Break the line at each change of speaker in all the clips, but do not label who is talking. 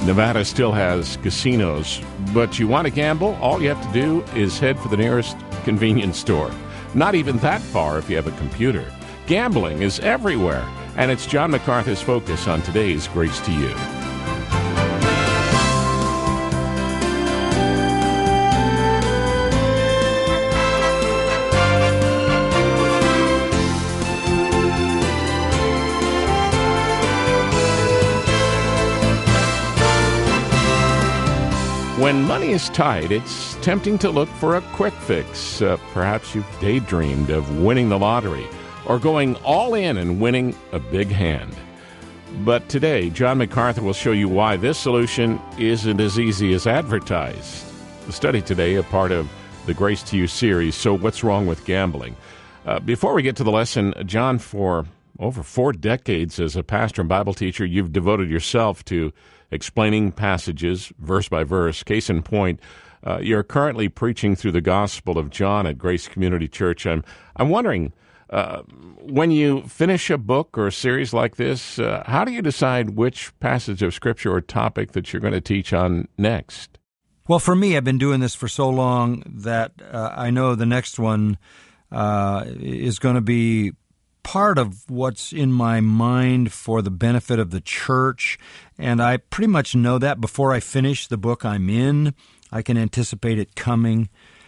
Nevada still has casinos, but you want to gamble? All you have to do is head for the nearest convenience store. Not even that far if you have a computer. Gambling is everywhere, and it's John MacArthur's focus on today's Grace to You. When money is tight, it's tempting to look for a quick fix. Perhaps you've daydreamed of winning the lottery or going all in and winning a big hand. But today, John MacArthur will show you why this solution isn't as easy as advertised. The study today, a part of the Grace to You series, So What's Wrong with Gambling? Before we get to the lesson, John, for over 4 decades as a pastor and Bible teacher, you've devoted yourself to explaining passages verse by verse. Case in point, you're currently preaching through the Gospel of John at Grace Community Church. I'm wondering, when you finish a book or a series like this, how do you decide which passage of Scripture or topic that you're going to teach on next?
Well, for me, I've been doing this for so long that I know the next one is going to be part of what's in my mind for the benefit of the church, and I pretty much know that before I finish the book I'm in. I can anticipate it coming.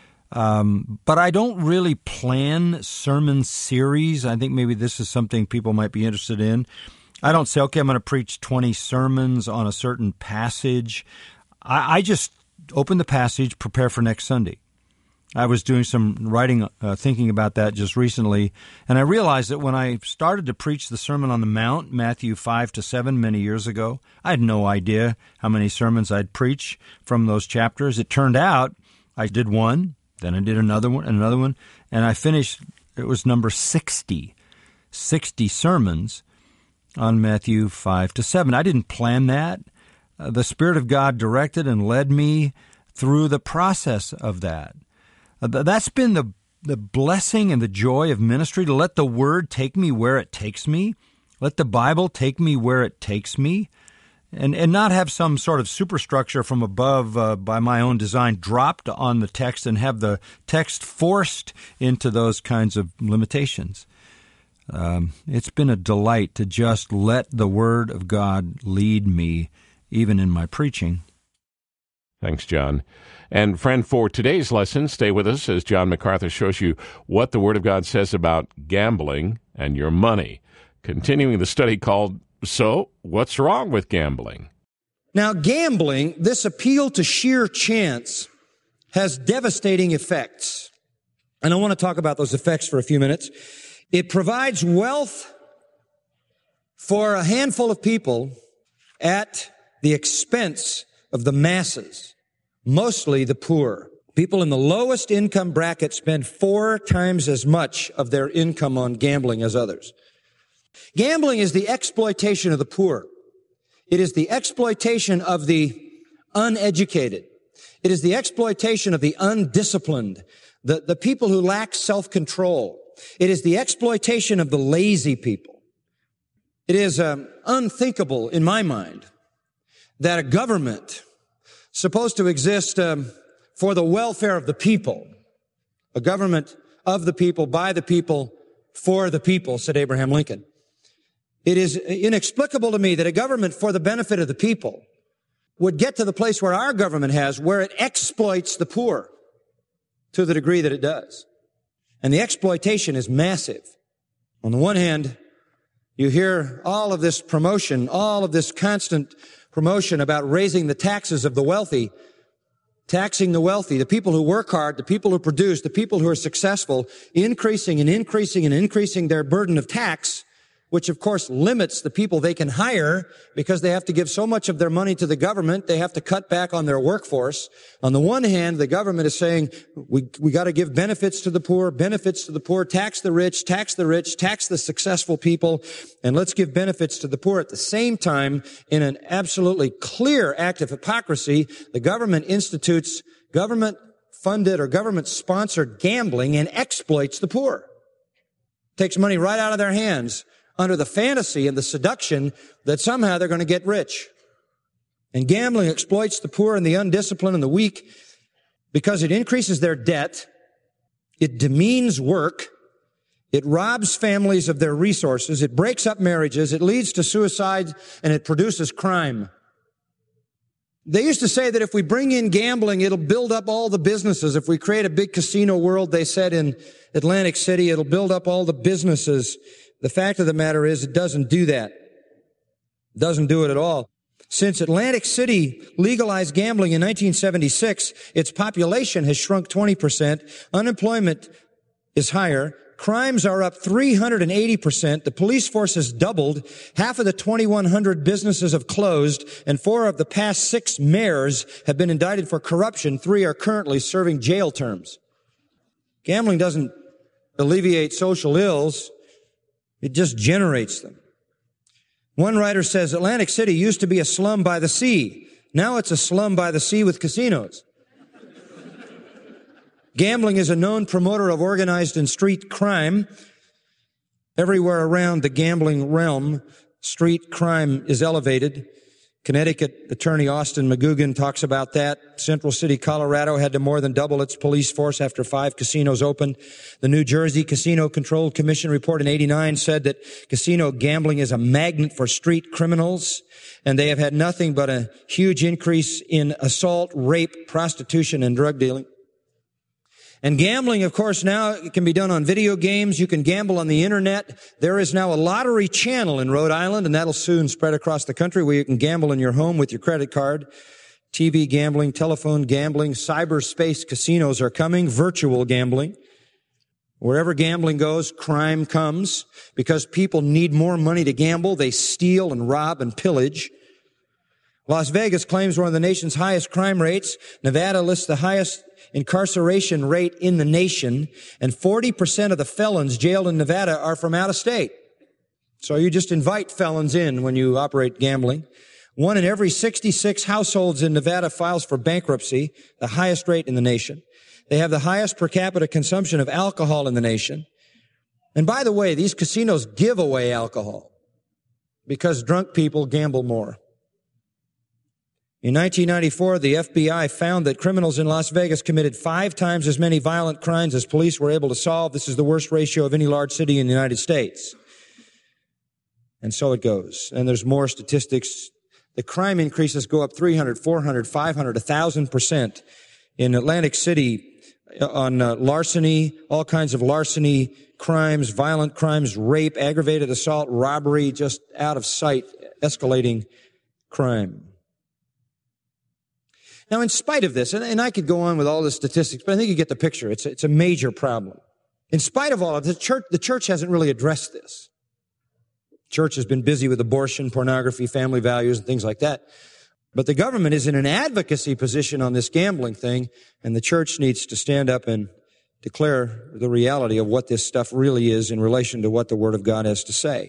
But I don't really plan sermon series. I think maybe this is something people might be interested in. I don't say, okay, I'm going to preach 20 sermons on a certain passage. I just open the passage, prepare for next Sunday. I was doing some writing, thinking about that just recently, and I realized that when I started to preach the Sermon on the Mount, Matthew 5-7, many years ago, I had no idea how many sermons I'd preach from those chapters. It turned out I did one, then I did another one, and I finished, it was number 60 sermons on Matthew 5-7. I didn't plan that. The Spirit of God directed and led me through the process of that. That's been the blessing and the joy of ministry, to let the Word take me where it takes me, let the Bible take me where it takes me, and not have some sort of superstructure from above by my own design dropped on the text and have the text forced into those kinds of limitations. It's been a delight to just let the Word of God lead me, even in my preaching.
Thanks, John. And friend, for today's lesson, stay with us as John MacArthur shows you what the Word of God says about gambling and your money. Continuing the study called, So What's Wrong with Gambling?
Now, gambling, this appeal to sheer chance, has devastating effects. And I want to talk about those effects for a few minutes. It provides wealth for a handful of people at the expense of the masses, mostly the poor. People in the lowest income bracket spend 4 times as much of their income on gambling as others. Gambling is the exploitation of the poor. It is the exploitation of the uneducated. It is the exploitation of the undisciplined, the people who lack self-control. It is the exploitation of the lazy people. It is unthinkable in my mind that a government supposed to exist for the welfare of the people, a government of the people, by the people, for the people, said Abraham Lincoln. It is inexplicable to me that a government for the benefit of the people would get to the place where our government has, where it exploits the poor to the degree that it does. And the exploitation is massive. On the one hand, you hear all of this promotion, all of this constant promotion about raising the taxes of the wealthy, taxing the wealthy, the people who work hard, the people who produce, the people who are successful, increasing and increasing and increasing their burden of tax, which of course limits the people they can hire because they have to give so much of their money to the government. They have to cut back on their workforce. On the one hand, the government is saying, we got to give benefits to the poor, tax the rich, tax the successful people, and let's give benefits to the poor. At the same time, in an absolutely clear act of hypocrisy, the government institutes government-funded or government-sponsored gambling and exploits the poor. Takes money right out of their hands under the fantasy and the seduction that somehow they're going to get rich. And gambling exploits the poor and the undisciplined and the weak because it increases their debt, it demeans work, it robs families of their resources, it breaks up marriages, it leads to suicide, and it produces crime. They used to say that if we bring in gambling, it'll build up all the businesses. If we create a big casino world, they said in Atlantic City, it'll build up all the businesses. The fact of the matter is it doesn't do that. It doesn't do it at all. Since Atlantic City legalized gambling in 1976, its population has shrunk 20%, unemployment is higher, crimes are up 380%, the police force has doubled, half of the 2,100 businesses have closed, and 4 of the past 6 mayors have been indicted for corruption. 3 are currently serving jail terms. Gambling doesn't alleviate social ills, it just generates them. One writer says, Atlantic City used to be a slum by the sea. Now it's a slum by the sea with casinos. Gambling is a known promoter of organized and street crime. Everywhere around the gambling realm, street crime is elevated. Connecticut Attorney Austin McGugan talks about that. Central City, Colorado had to more than double its police force after 5 casinos opened. The New Jersey Casino Control Commission report in '89 said that casino gambling is a magnet for street criminals, and they have had nothing but a huge increase in assault, rape, prostitution, and drug dealing. And gambling, of course, now it can be done on video games. You can gamble on the internet. There is now a lottery channel in Rhode Island, and that'll soon spread across the country where you can gamble in your home with your credit card. TV gambling, telephone gambling, cyberspace casinos are coming, virtual gambling. Wherever gambling goes, crime comes. Because people need more money to gamble, they steal and rob and pillage. Las Vegas claims one of the nation's highest crime rates. Nevada lists the highest incarceration rate in the nation, and 40% of the felons jailed in Nevada are from out of state. So you just invite felons in when you operate gambling. 1 in every 66 households in Nevada files for bankruptcy, the highest rate in the nation. They have the highest per capita consumption of alcohol in the nation. And by the way, these casinos give away alcohol because drunk people gamble more. In 1994, the FBI found that criminals in Las Vegas committed 5 times as many violent crimes as police were able to solve. This is the worst ratio of any large city in the United States. And so it goes. And there's more statistics. The crime increases go up 300, 400, 500, 1,000%. In Atlantic City, on larceny, all kinds of larceny crimes, violent crimes, rape, aggravated assault, robbery, just out of sight, escalating crime. Now, in spite of this, and I could go on with all the statistics, but I think you get the picture. It's a major problem. In spite of all of it, the church hasn't really addressed this. The church has been busy with abortion, pornography, family values, and things like that. But the government is in an advocacy position on this gambling thing, and the church needs to stand up and declare the reality of what this stuff really is in relation to what the Word of God has to say.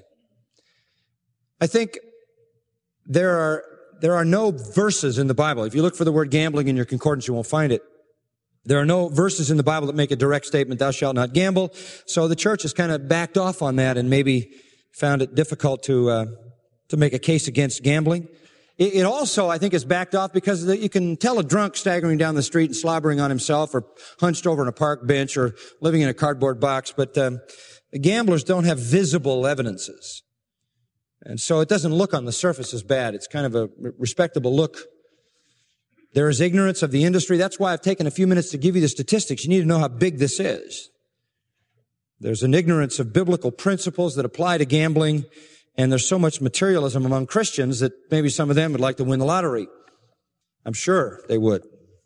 I think there are no verses in the Bible. If you look for the word gambling in your concordance, you won't find it. There are no verses in the Bible that make a direct statement, thou shalt not gamble. So the church has kind of backed off on that and maybe found it difficult to make a case against gambling. It also, I think, is backed off because you can tell a drunk staggering down the street and slobbering on himself or hunched over on a park bench or living in a cardboard box. But the gamblers don't have visible evidences. And so it doesn't look on the surface as bad. It's kind of a respectable look. There is ignorance of the industry. That's why I've taken a few minutes to give you the statistics. You need to know how big this is. There's an ignorance of biblical principles that apply to gambling, and there's so much materialism among Christians that maybe some of them would like to win the lottery. I'm sure they would.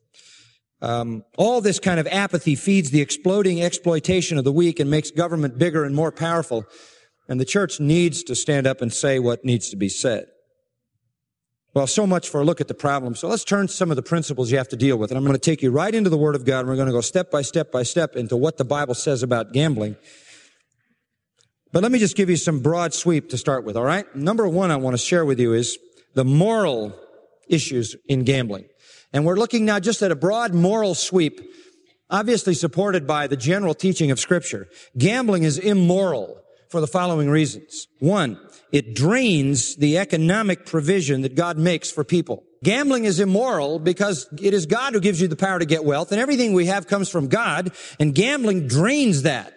All this kind of apathy feeds the exploding exploitation of the weak and makes government bigger and more powerful. And the church needs to stand up and say what needs to be said. Well, so much for a look at the problem. So let's turn to some of the principles you have to deal with. And I'm going to take you right into the Word of God, and we're going to go step by step by step into what the Bible says about gambling. But let me just give you some broad sweep to start with, all right? Number one I want to share with you is the moral issues in gambling. And we're looking now just at a broad moral sweep, obviously supported by the general teaching of Scripture. Gambling is immoral for the following reasons. One, it drains the economic provision that God makes for people. Gambling is immoral because it is God who gives you the power to get wealth, and everything we have comes from God, and gambling drains that.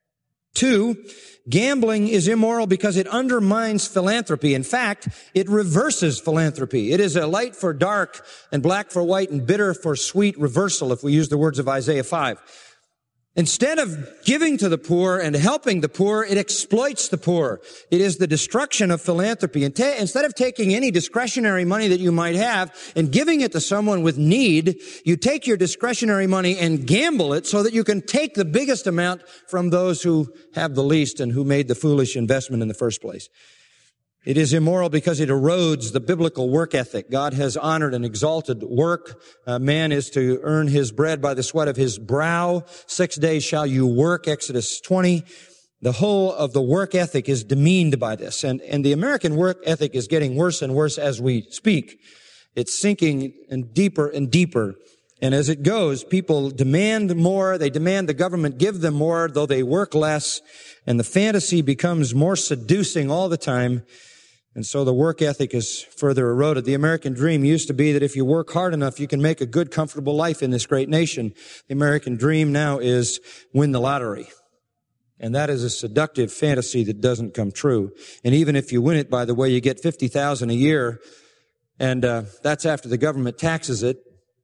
2, gambling is immoral because it undermines philanthropy. In fact, it reverses philanthropy. It is a light for dark and black for white and bitter for sweet reversal, if we use the words of Isaiah 5. Instead of giving to the poor and helping the poor, it exploits the poor. It is the destruction of philanthropy. Instead of taking any discretionary money that you might have and giving it to someone with need, you take your discretionary money and gamble it so that you can take the biggest amount from those who have the least and who made the foolish investment in the first place. It is immoral because it erodes the biblical work ethic. God has honored and exalted work. Man is to earn his bread by the sweat of his brow. 6 days shall you work, Exodus 20. The whole of the work ethic is demeaned by this. And the American work ethic is getting worse and worse as we speak. It's sinking and deeper and deeper. And as it goes, people demand more. They demand the government give them more, though they work less. And the fantasy becomes more seducing all the time. And so the work ethic is further eroded. The American dream used to be that if you work hard enough, you can make a good, comfortable life in this great nation. The American dream now is win the lottery. And that is a seductive fantasy that doesn't come true. And even if you win it, by the way, you get $50,000 a year. And that's after the government taxes it.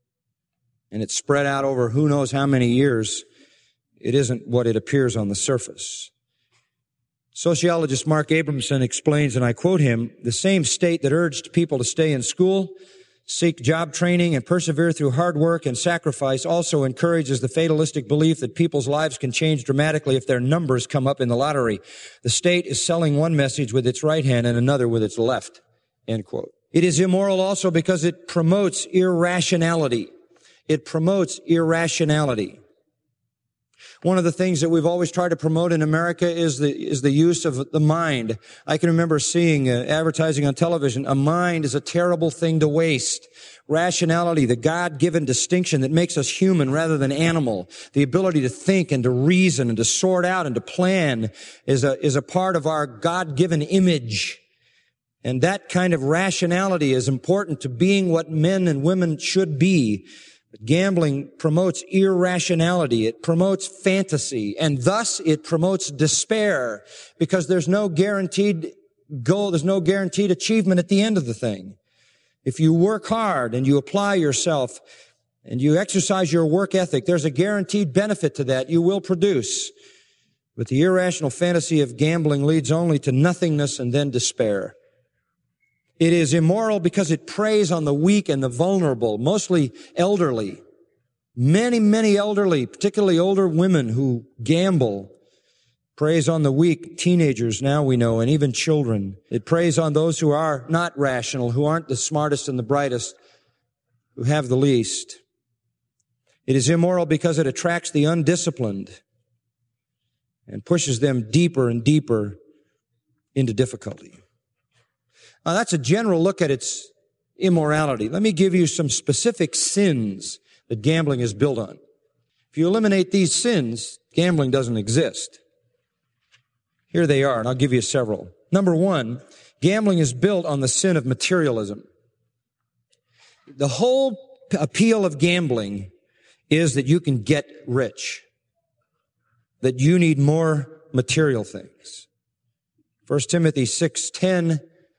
And it's spread out over who knows how many years. It isn't what it appears on the surface. Sociologist Mark Abramson explains, and I quote him, "The same state that urged people to stay in school, seek job training, and persevere through hard work and sacrifice also encourages the fatalistic belief that people's lives can change dramatically if their numbers come up in the lottery. The state is selling one message with its right hand and another with its left." End quote. It is immoral also because it promotes irrationality. It promotes irrationality. One of the things that we've always tried to promote in America is the use of the mind. I can remember seeing advertising on television. A mind is a terrible thing to waste. Rationality, the God-given distinction that makes us human rather than animal. The ability to think and to reason and to sort out and to plan is a part of our God-given image. And that kind of rationality is important to being what men and women should be. But gambling promotes irrationality. It promotes fantasy. And thus it promotes despair because there's no guaranteed goal. There's no guaranteed achievement at the end of the thing. If you work hard and you apply yourself and you exercise your work ethic, there's a guaranteed benefit to that. You will produce. But the irrational fantasy of gambling leads only to nothingness and then despair. It is immoral because it preys on the weak and the vulnerable, mostly elderly. Many elderly, particularly older women who gamble. Preys on the weak, teenagers now we know, and even children. It preys on those who are not rational, who aren't the smartest and the brightest, who have the least. It is immoral because it attracts the undisciplined and pushes them deeper and deeper into difficulty. Now, that's a general look at its immorality. Let me give you some specific sins that gambling is built on. If you eliminate these sins, gambling doesn't exist. Here they are, and I'll give you several. Number one, gambling is built on the sin of materialism. The whole appeal of gambling is that you can get rich, that you need more material things. 1 Timothy 6:10,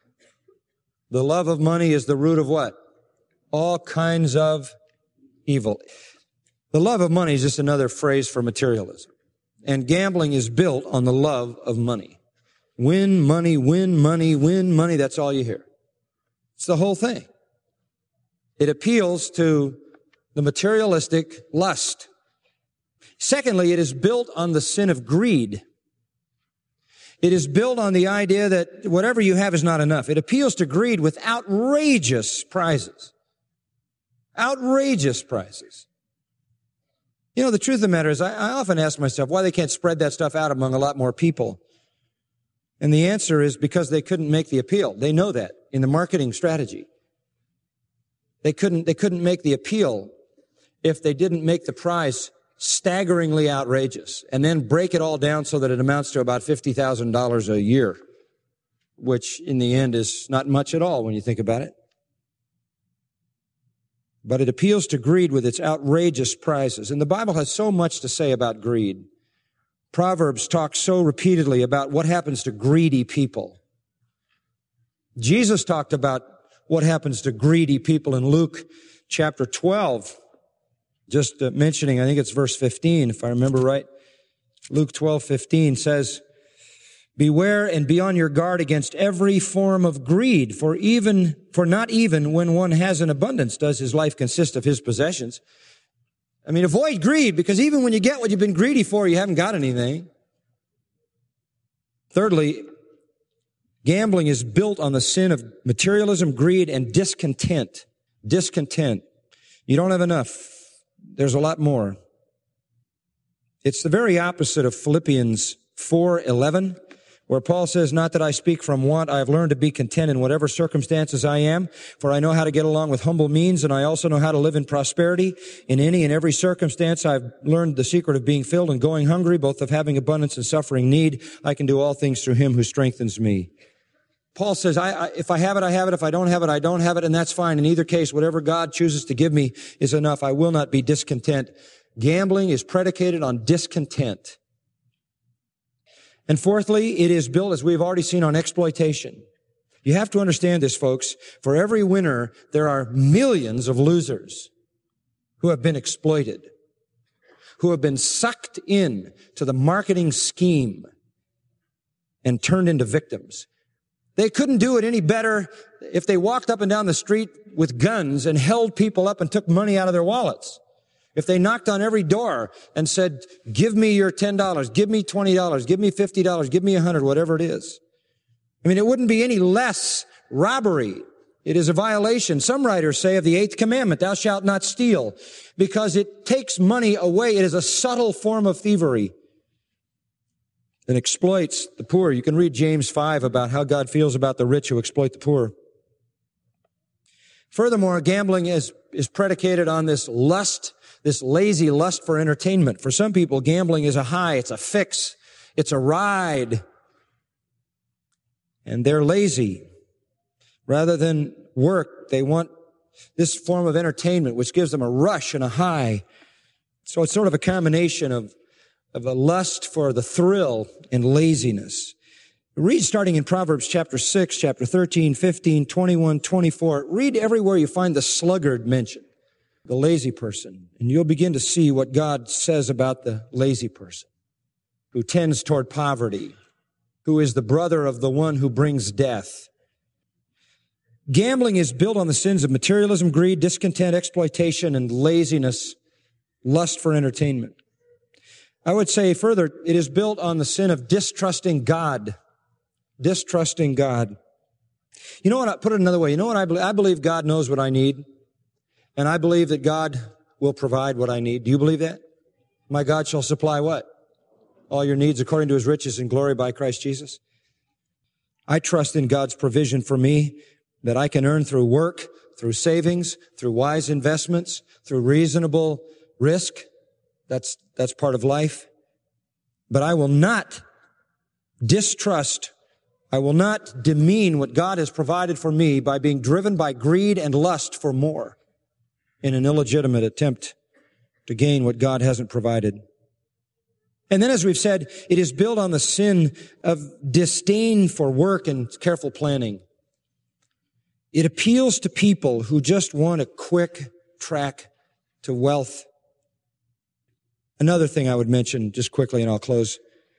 the love of money is the root of what? All kinds of evil. The love of money is just another phrase for materialism. And gambling is built on the love of money. Win money, win money, win money. That's all you hear. It's the whole thing. It appeals to the materialistic lust. Secondly, it is built on the sin of greed. It is built on the idea that whatever you have is not enough. It appeals to greed with outrageous prizes. Outrageous prizes. You know, the truth of the matter is, I often ask myself why they can't spread that stuff out among a lot more people. And the answer is because they couldn't make the appeal. They know that in the marketing strategy. They couldn't make the appeal if they didn't make the prize staggeringly outrageous and then break it all down so that it amounts to about $50,000 a year, which in the end is not much at all when you think about it. but it appeals to greed with its outrageous prizes. And the Bible has so much to say about greed. Proverbs talks so repeatedly about what happens to greedy people. Jesus talked about what happens to greedy people in Luke chapter 12. Just mentioning, I think it's verse 15, if I remember right. Luke 12:15 says, "Beware and be on your guard against every form of greed, for not even when one has an abundance does his life consist of his possessions." I mean, avoid greed, because even when you get what you've been greedy for, you haven't got anything. Thirdly, gambling is built on the sin of materialism, greed, and discontent. Discontent. You don't have enough. There's a lot more. It's the very opposite of Philippians 4:11, where Paul says, "Not that I speak from want, I have learned to be content in whatever circumstances I am, for I know how to get along with humble means, and I also know how to live in prosperity. In any and every circumstance, I've learned the secret of being filled and going hungry, both of having abundance and suffering need. I can do all things through him who strengthens me." Paul says, if I have it, I have it. If I don't have it, I don't have it, and that's fine. In either case, whatever God chooses to give me is enough. I will not be discontent. Gambling is predicated on discontent. And fourthly, it is built, as we've already seen, on exploitation. You have to understand this, folks. For every winner, there are millions of losers who have been exploited, who have been sucked in to the marketing scheme and turned into victims. They couldn't do it any better if they walked up and down the street with guns and held people up and took money out of their wallets. If they knocked on every door and said, "Give me your $10, give me $20, give me $50, give me $100, whatever it is." I mean, it wouldn't be any less robbery. It is a violation. Some writers say of the 8th commandment, "Thou shalt not steal," because it takes money away. It is a subtle form of thievery that exploits the poor. You can read James 5 about how God feels about the rich who exploit the poor. Furthermore, gambling is predicated on this lust, this lazy lust for entertainment. For some people, gambling is a high, it's a fix, it's a ride. And they're lazy. Rather than work, they want this form of entertainment, which gives them a rush and a high. So it's sort of a combination of a lust for the thrill and laziness. Read starting in Proverbs chapter 6, chapter 13, 15, 21, 24. Read everywhere you find the sluggard mentioned, the lazy person, and you'll begin to see what God says about the lazy person who tends toward poverty, who is the brother of the one who brings death. Gambling is built on the sins of materialism, greed, discontent, exploitation, and laziness, lust for entertainment. I would say further, it is built on the sin of distrusting God. Distrusting God. You know what? Put it another way. You know what I believe? I believe God knows what I need, and I believe that God will provide what I need. Do you believe that? My God shall supply what? All your needs according to his riches and glory by Christ Jesus. I trust in God's provision for me that I can earn through work, through savings, through wise investments, through reasonable risk. That's part of life. But I will not distrust, I will not demean what God has provided for me by being driven by greed and lust for more in an illegitimate attempt to gain what God hasn't provided. And then, as we've said, it is built on the sin of disdain for work and careful planning. It appeals to people who just want a quick track to wealth. Another thing I would mention just quickly, and I'll close.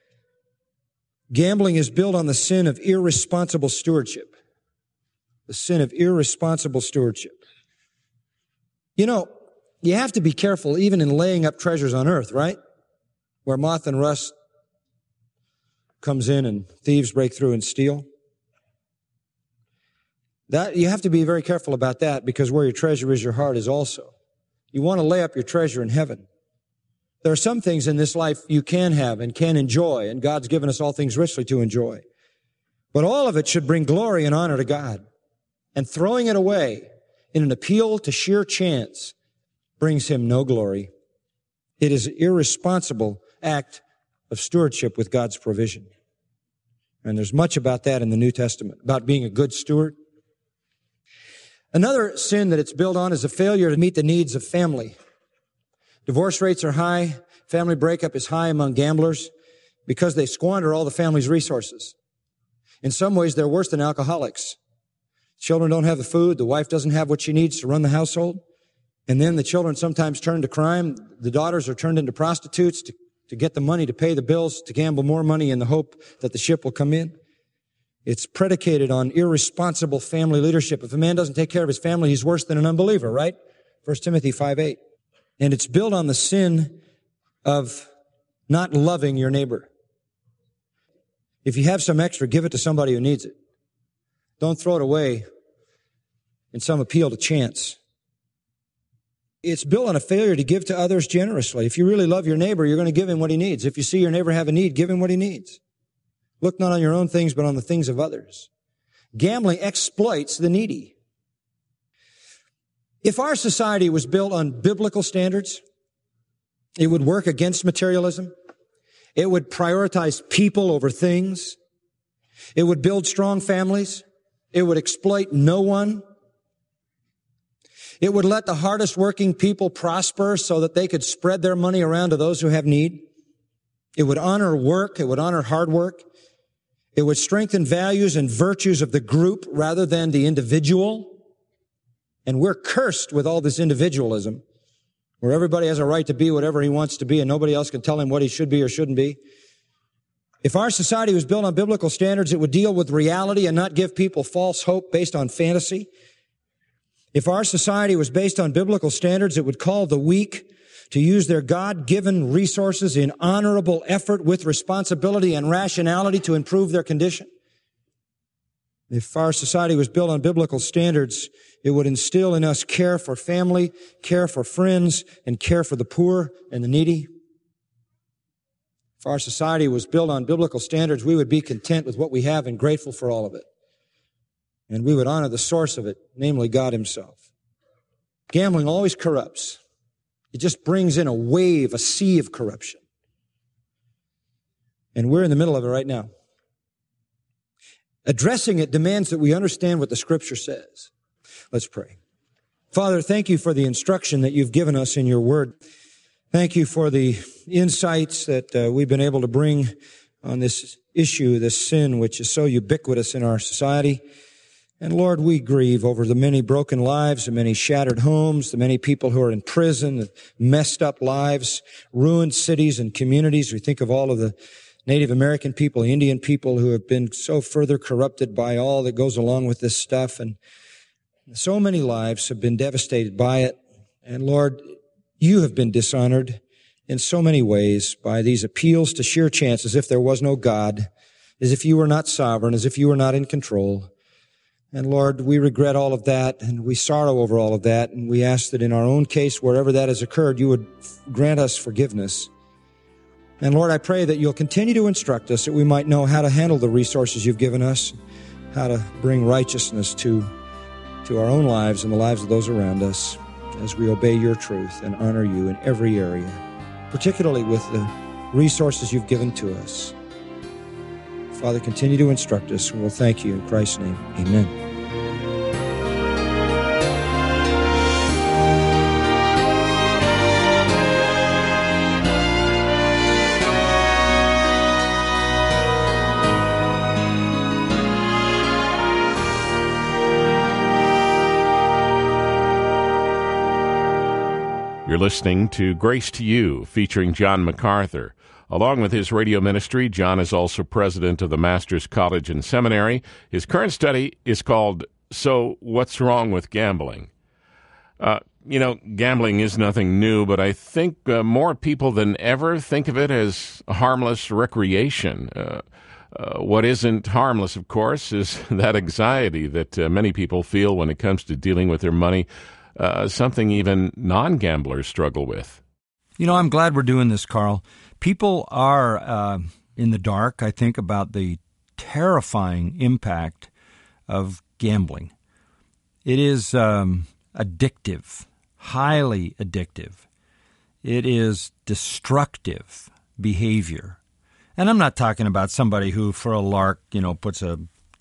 Gambling is built on the sin of irresponsible stewardship. The sin of irresponsible stewardship. You know, you have to be careful even in laying up treasures on earth, right? Where moth and rust comes in and thieves break through and steal. That you have to be very careful about that, because where your treasure is, your heart is also. You want to lay up your treasure in heaven. There are some things in this life you can have and can enjoy, and God's given us all things richly to enjoy. But all of it should bring glory and honor to God. And throwing it away in an appeal to sheer chance brings him no glory. It is an irresponsible act of stewardship with God's provision. And there's much about that in the New Testament, about being a good steward. Another sin that it's built on is a failure to meet the needs of family. Divorce rates are high. Family breakup is high among gamblers because they squander all the family's resources. In some ways, they're worse than alcoholics. Children don't have the food. The wife doesn't have what she needs to run the household. And then the children sometimes turn to crime. The daughters are turned into prostitutes to get the money to pay the bills, to gamble more money in the hope that the ship will come in. It's predicated on irresponsible family leadership. If a man doesn't take care of his family, he's worse than an unbeliever, right? 1 Timothy 5:8. And it's built on the sin of not loving your neighbor. If you have some extra, give it to somebody who needs it. Don't throw it away in some appeal to chance. It's built on a failure to give to others generously. If you really love your neighbor, you're going to give him what he needs. If you see your neighbor have a need, give him what he needs. Look not on your own things, but on the things of others. Gambling exploits the needy. If our society was built on biblical standards, it would work against materialism. It would prioritize people over things. It would build strong families. It would exploit no one. It would let the hardest working people prosper so that they could spread their money around to those who have need. It would honor work. It would honor hard work. It would strengthen values and virtues of the group rather than the individual. And we're cursed with all this individualism, where everybody has a right to be whatever he wants to be and nobody else can tell him what he should be or shouldn't be. If our society was built on biblical standards, it would deal with reality and not give people false hope based on fantasy. If our society was based on biblical standards, it would call the weak to use their God-given resources in honorable effort with responsibility and rationality to improve their condition. If our society was built on biblical standards, it would instill in us care for family, care for friends, and care for the poor and the needy. If our society was built on biblical standards, we would be content with what we have and grateful for all of it. And we would honor the source of it, namely God himself. Gambling always corrupts. It just brings in a wave, a sea of corruption. And we're in the middle of it right now. Addressing it demands that we understand what the Scripture says. Let's pray. Father, thank you for the instruction that you've given us in your word. Thank you for the insights that we've been able to bring on this issue, this sin, which is so ubiquitous in our society. And Lord, we grieve over the many broken lives, the many shattered homes, the many people who are in prison, the messed up lives, ruined cities and communities. We think of all of the Native American people, Indian people who have been so further corrupted by all that goes along with this stuff. And so many lives have been devastated by it. And Lord, you have been dishonored in so many ways by these appeals to sheer chance, as if there was no God, as if you were not sovereign, as if you were not in control. And Lord, we regret all of that, and we sorrow over all of that, and we ask that in our own case, wherever that has occurred, you would grant us forgiveness. And Lord, I pray that you'll continue to instruct us that we might know how to handle the resources you've given us, how to bring righteousness to our own lives and the lives of those around us as we obey your truth and honor you in every area, particularly with the resources you've given to us. Father, continue to instruct us, and we'll thank you in Christ's name. Amen.
You're listening to Grace to You, featuring John MacArthur. Along with his radio ministry, John is also president of the Master's College and Seminary. His current study is called So What's Wrong with Gambling? Gambling is nothing new, but I think more people than ever think of it as a harmless recreation. What isn't harmless, of course, is that anxiety that many people feel when it comes to dealing with their money, something even non-gamblers struggle with.
I'm glad we're doing this, Carl. People are in the dark, I think, about the terrifying impact of gambling. It is addictive, highly addictive. It is destructive behavior. And I'm not talking about somebody who, for a lark, puts a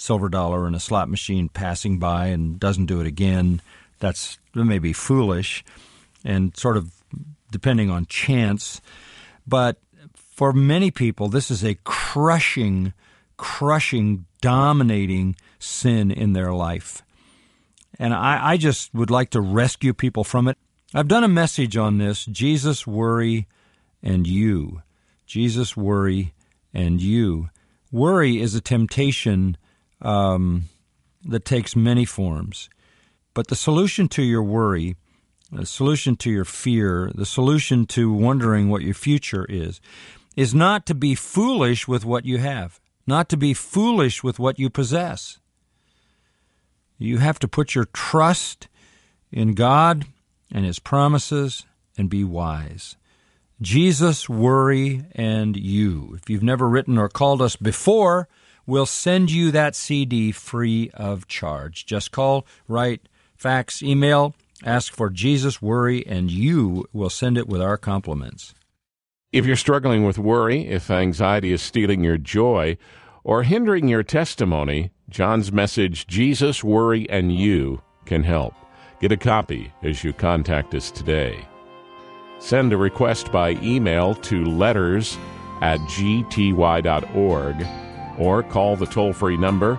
silver dollar in a slot machine passing by and doesn't do it again. That may be foolish and sort of depending on chance. But for many people, this is a crushing, dominating sin in their life. And I just would like to rescue people from it. I've done a message on this, Jesus, worry, and you. Jesus, worry, and you. Worry is a temptation that takes many forms. But the solution to your worry, the solution to your fear, the solution to wondering what your future is not to be foolish with what you have, not to be foolish with what you possess. You have to put your trust in God and His promises and be wise. Jesus, worry, and you. If you've never written or called us before, we'll send you that CD free of charge. Just call, write, fax, email, ask for Jesus, worry, and you. Will send it with our compliments.
If you're struggling with worry, if anxiety is stealing your joy or hindering your testimony, John's message, Jesus, Worry, and You, can help. Get a copy as you contact us today. Send a request by email to letters@gty.org or call the toll-free number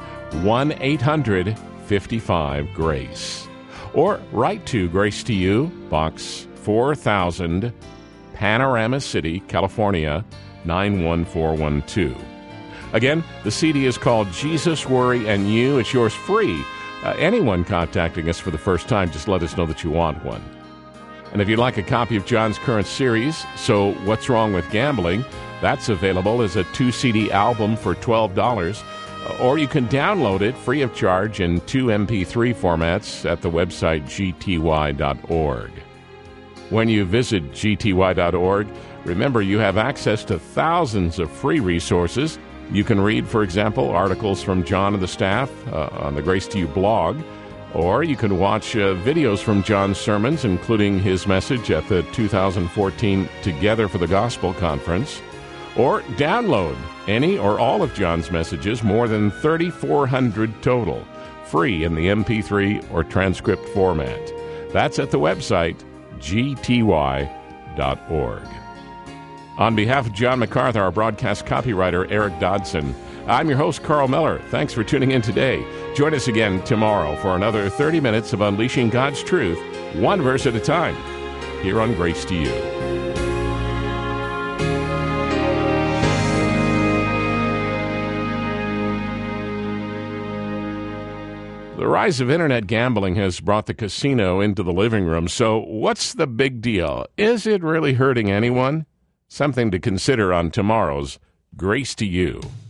1-800-55-GRACE. Or write to Grace to You, Box 4000, Panorama City, California, 91412. Again, the CD is called Jesus, Worry, and You. It's yours free. Anyone contacting us for the first time, just let us know that you want one. And if you'd like a copy of John's current series, So What's Wrong with Gambling, that's available as a 2-CD album for $12. Or you can download it free of charge in 2 MP3 formats at the website gty.org. When you visit gty.org, remember you have access to thousands of free resources. You can read, for example, articles from John and the staff on the Grace to You blog, or you can watch videos from John's sermons, including his message at the 2014 Together for the Gospel Conference, or download any or all of John's messages, more than 3,400 total, free in the MP3 or transcript format. That's at the website gty.org. On behalf of John MacArthur, our broadcast copywriter, Eric Dodson, I'm your host, Carl Miller. Thanks for tuning in today. Join us again tomorrow for another 30 minutes of unleashing God's truth, one verse at a time, here on Grace to You. The rise of internet gambling has brought the casino into the living room. So what's the big deal? Is it really hurting anyone? Something to consider on tomorrow's Grace to You.